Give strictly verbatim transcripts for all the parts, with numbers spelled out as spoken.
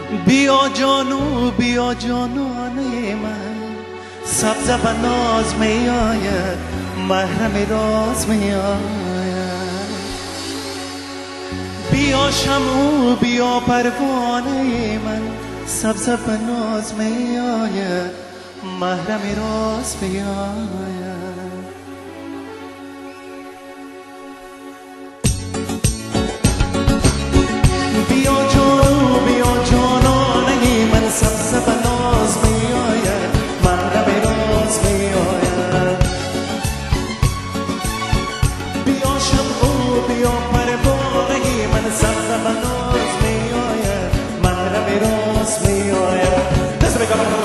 بیا جانو بیا جانانه من، سبز و ناز می آید، محرم راز می آید. بیا شمع بیا پروانه من، سبز و ناز می آید، محرم راز می آید. بیا جانو بیا جانانه من، سبز و ناز می آید، محرم راز می آید. بیا شمع بیا پروانه من، سبز و ناز می آید، محرم راز می آید. دست بگم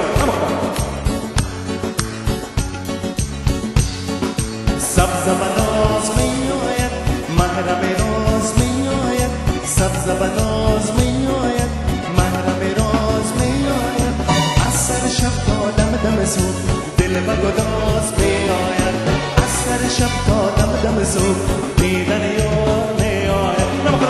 سبز و ناز می آید، محرم راز می آید، سبز و ناز می آید، محرم راز می آید. از سر شب تا دم دم صبح دل و گداز می آید، از سر شب تا دم دم صبح دیدن یار می آید.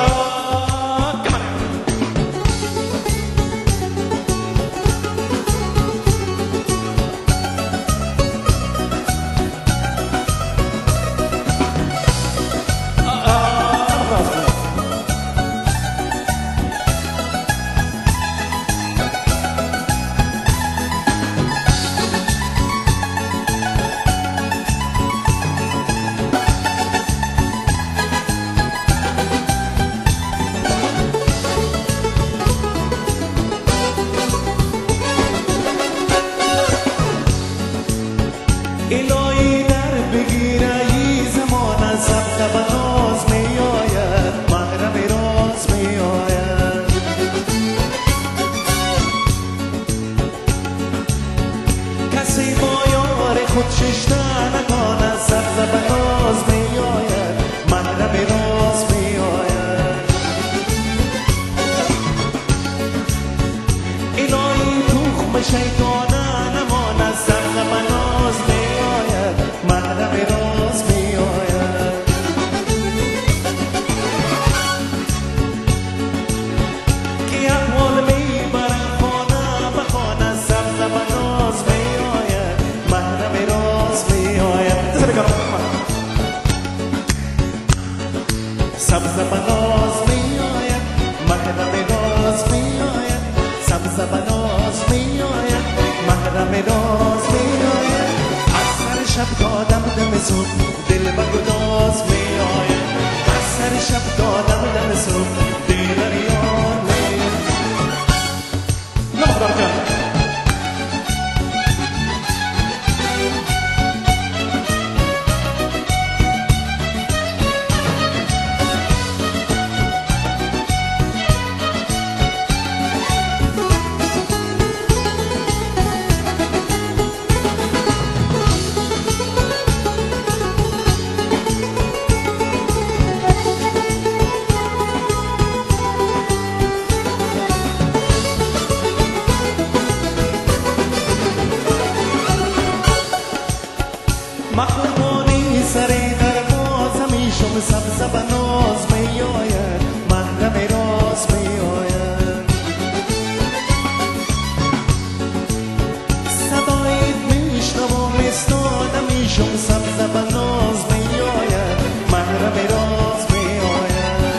الهی در بگیره ای زمان، سبز و ناز می آید، محرم راز می آید. کسی با یار خود ششته نکند، سبز و ناز می آید، محرم راز می آید. الهی تخم شیطانه نماند، سبز و ناز می آید، محرم راز می آید. کی احوال می برم خانه به خانه، سبز و ناز می آید، محرم راز می آید. سبز و ناز می آید، محرم راز می آید، سبز و ناز می آید، محرم راز می آید. شب تا دم دم صبح دل و گداز می آید، از سر شب تا دم دم صبح دیدن یار می آید. محبوبانی سری دروازه می شم، سبز و ناز می آید، محرم راز می آید. صدایت می شنوم ایستاده می شم، سبز و ناز می آید، محرم راز می آید.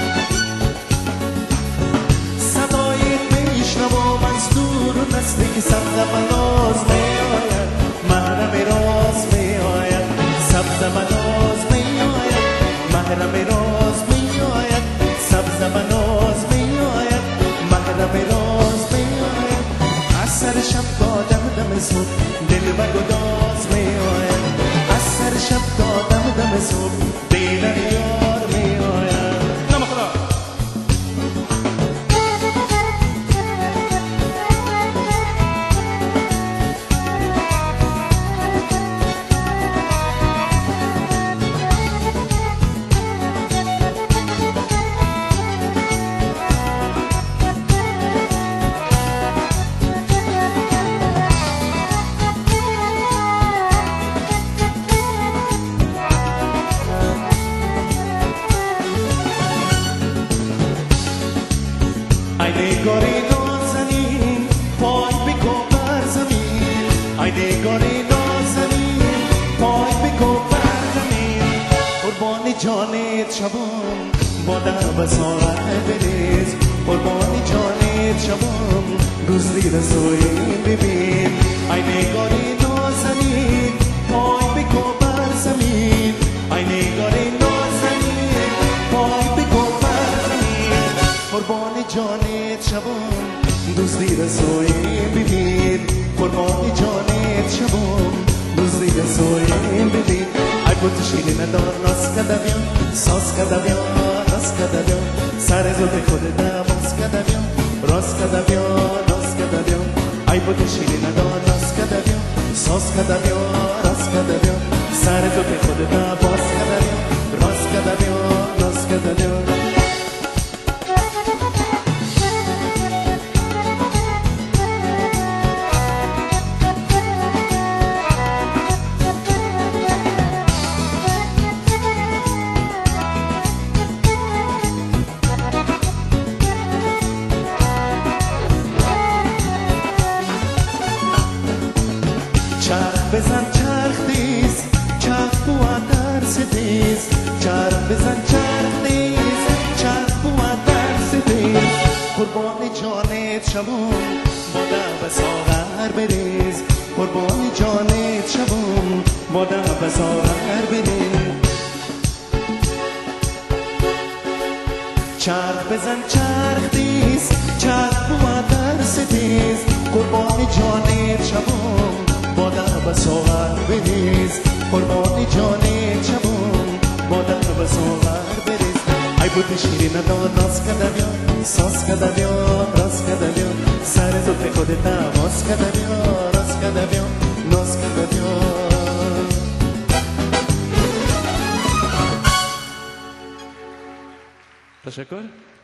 صدایت می شنوم از دور و نزدیک، سبز و ناز می آید، محرم راز می آید. سبز و ناز می آید، محرم راز می آید، سبز و ناز می آید، محرم راز می آید. از سر شب تا دم دم صبح دل و گداز می آید، از سر شب تا دم دم صبح دیدن یار می آید. نام خدا Ay, de corrido نگار نازنین پای بکن بر زمین قربان جانت شبم با در بسارت بریز قربان جانت شبم روز زیر سوی ببین ای نگار نازنین پای بکن بر زمین ای نگار نازنین پای بکن بر زمین قربان جانت شبم روز زیر سوی ببین قربان جانت شبم روز زیر سوی ببین ای بوت شیرین دار راس کده بیان ساز کده بیان راس کده بیان سر زود خود باز کده بیان راس کده بیان راس کده بیان ای بوت شیرین دار راس کده بیان ساز کده بیان راس کده بیان سر زود خود باز کده بیان راس کده بیان راس کده بیان چرخ بزن چرخ دیز چرخ بواد در ستیز چرخ بزن چرخ دیز چرخ بواد در ستیز قربان جانت شبم با در بساغر بریز قربان جانت شبم با در بساغر بریز چرخ بزن چرخ دیز چرخ بواد در ستیز قربان جانت شبم با در بساغر بریز قربان جانت شبم با در بساغر بریز ای بوت شیرین دار راست کده بیان ساز کده بیان راست کده بیان سر زلف خودت باز کده بیان راست کده بیان ناز کده بیان تشکر.